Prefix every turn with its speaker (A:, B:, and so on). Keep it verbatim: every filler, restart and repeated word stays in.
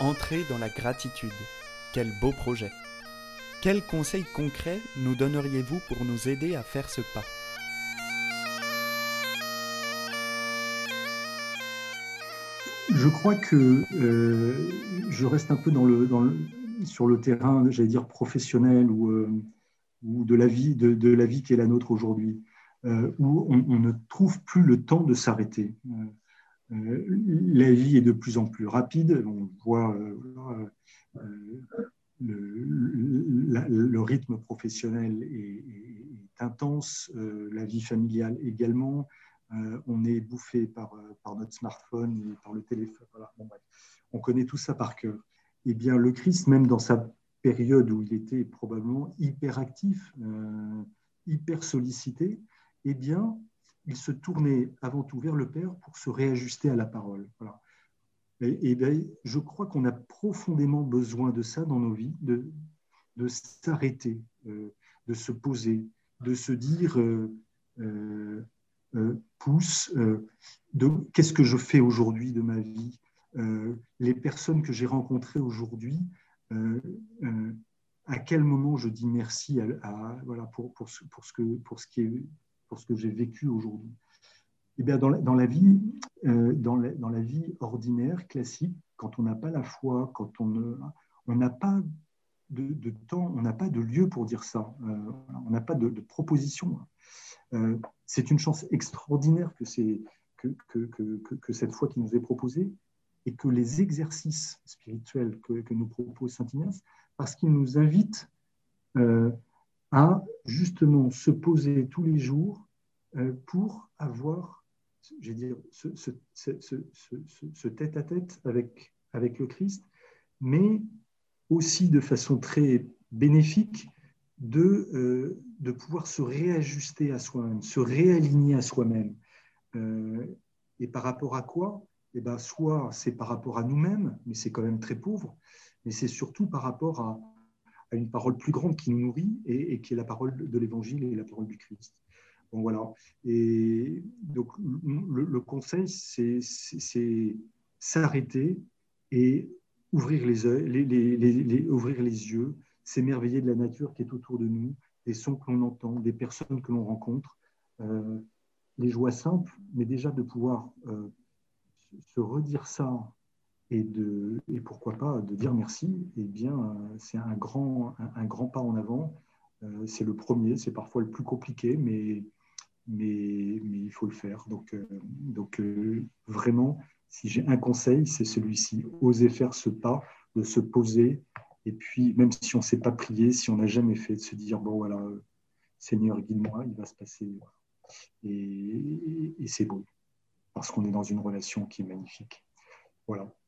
A: Entrer dans la gratitude. Quel beau projet. Quels conseils concrets nous donneriez-vous pour nous aider à faire ce pas?
B: Je crois que euh, je reste un peu dans le, dans le, sur le terrain, j'allais dire professionnel ou, euh, ou de la vie, de, de la vie qui est la nôtre aujourd'hui, euh, où on, on ne trouve plus le temps de s'arrêter. Euh, euh, la vie est de plus en plus rapide. On voit euh, euh, le, la, le rythme professionnel est, est, est intense, euh, la vie familiale également. Euh, on est bouffé par, par notre smartphone et par le téléphone. Voilà. Bon, bref. On connaît tout ça par cœur. Eh bien, le Christ, même dans sa période où il était probablement hyper actif, euh, hyper sollicité, eh bien, il se tournait avant tout vers le Père pour se réajuster à la parole. Voilà. Et, et bien, je crois qu'on a profondément besoin de ça dans nos vies, de, de s'arrêter, euh, de se poser, de se dire euh, euh, euh, pousse, euh, de qu'est-ce que je fais aujourd'hui de ma vie, euh, les personnes que j'ai rencontrées aujourd'hui, euh, euh, à quel moment je dis merci à, à, voilà, pour, pour, ce, pour, ce que, pour, ce qui est, pour ce que j'ai vécu aujourd'hui. Eh bien, dans, la, dans, la vie, euh, dans, la, dans la vie ordinaire, classique, quand on n'a pas la foi, quand on n'a pas de, de temps, on n'a pas de lieu pour dire ça, euh, on n'a pas de, de proposition. Euh, c'est une chance extraordinaire que, c'est, que, que, que, que cette foi qui nous est proposée et que les exercices spirituels que, que nous propose saint Ignace, parce qu'il nous invite euh, à justement se poser tous les jours euh, pour avoir, je veux dire, ce, ce, ce, ce, ce tête-à-tête avec, avec le Christ, mais aussi de façon très bénéfique de, euh, de pouvoir se réajuster à soi-même, se réaligner à soi-même. Euh, et par rapport à quoi? Eh ben, soit c'est par rapport à nous-mêmes, mais c'est quand même très pauvre, mais c'est surtout par rapport à, à une parole plus grande qui nous nourrit et, et qui est la parole de l'Évangile et la parole du Christ. Bon, voilà. Et donc, le, le conseil, c'est, c'est, c'est s'arrêter et ouvrir les, yeux, les, les, les, les, ouvrir les yeux, s'émerveiller de la nature qui est autour de nous, des sons que l'on entend, des personnes que l'on rencontre, euh, les joies simples, mais déjà de pouvoir euh, se redire ça et, de, et pourquoi pas de dire merci, eh bien, euh, c'est un grand, un, un grand pas en avant. Euh, c'est le premier, c'est parfois le plus compliqué, mais, mais, mais il faut le faire. Donc, euh, donc euh, vraiment, si j'ai un conseil, c'est celui-ci. Oser faire ce pas, de se poser, et puis même si on ne sait pas prier, si on n'a jamais fait, de se dire, bon voilà, euh, Seigneur, guide-moi, il va se passer. Et, et, et c'est beau, parce qu'on est dans une relation qui est magnifique. Voilà.